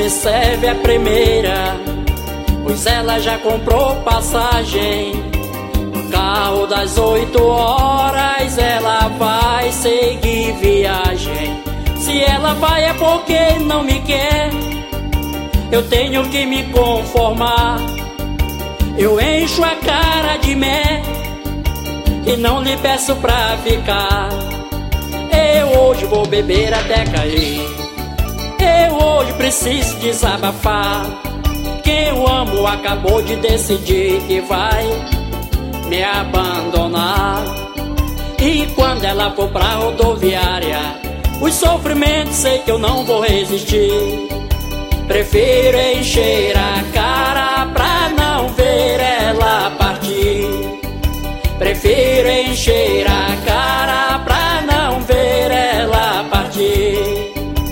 me serve a primeira, pois ela já comprou passagem. No carro das 8 horas ela vai seguir viagem. Se ela vai é porque não me quer, eu tenho que me conformar. Eu encho a cara de mé e não lhe peço pra ficar. Eu hoje vou beber até cair, eu hoje preciso desabafar. Quem eu amo acabou de decidir que vai me abandonar. E quando ela for pra rodoviária, os sofrimentos sei que eu não vou resistir. Prefiro encher a cara pra não ver ela partir. Prefiro encher a cara pra não ver ela partir.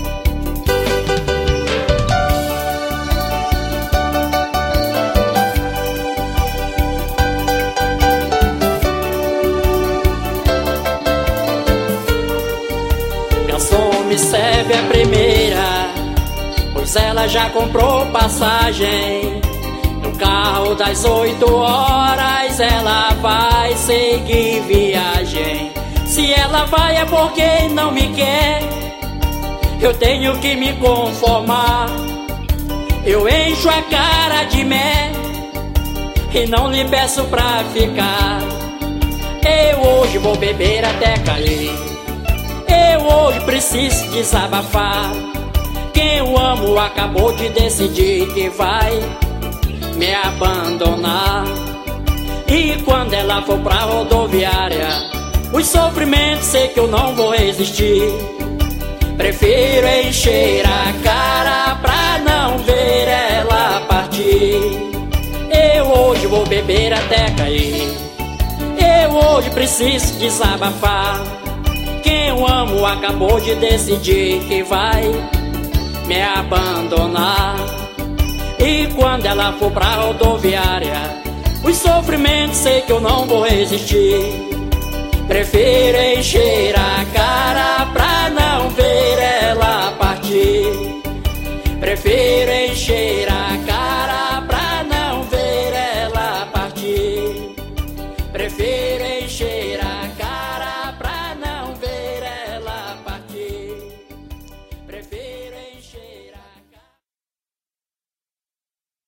Garçom, me serve a primeira, pois ela já comprou passagem. No carro das 8 horas ela vai seguir viagem. Se ela vai é porque não me quer, eu tenho que me conformar. Eu encho a cara de mé e não lhe peço pra ficar. Eu hoje vou beber até cair, eu hoje preciso desabafar. Quem eu amo acabou de decidir que vai me abandonar. E quando ela for pra rodoviária, os sofrimentos sei que eu não vou resistir. Prefiro encher a cara pra não ver ela partir. Eu hoje vou beber até cair, eu hoje preciso desabafar. Quem eu amo acabou de decidir que vai me abandonar. E quando ela for pra rodoviária, os sofrimentos sei que eu não vou resistir. Prefiro encher a cara pra não ver ela partir. Prefiro encher